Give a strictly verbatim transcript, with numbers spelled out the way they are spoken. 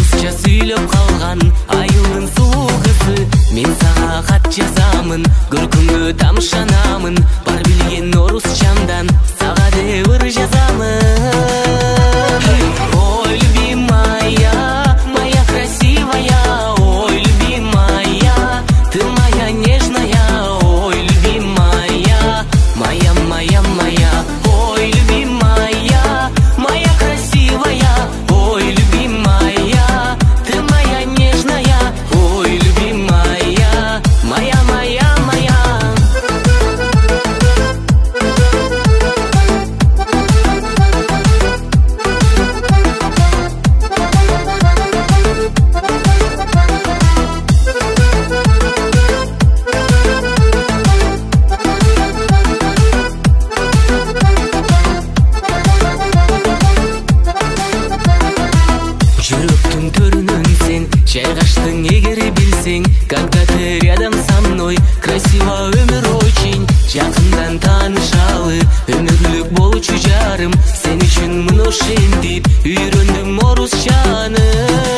орусча сүйлөп калган айылдын сулуу кызы. Мен сага кат жазамын, көркүңдү тамшанамын, бар билген орусчамдан сага деп ыр жазамын. Ой, любимая, моя красивая, ой, любимая, ты моя нежная, ой, любимая, моя, моя, моя, ой, любимая, моя красивая, ой, любимая, ты моя нежная, ой, любимая, моя, моя, моя. Жүрөктүн төрүнөн сен жайгаштың эгер билсең, когда ты рядом со мной, красиво өмүр очень. Жакындан таанышалы, өмүрлүк болчу жарым, сен үчүн мына ошентип үйрөндүм орусчаны.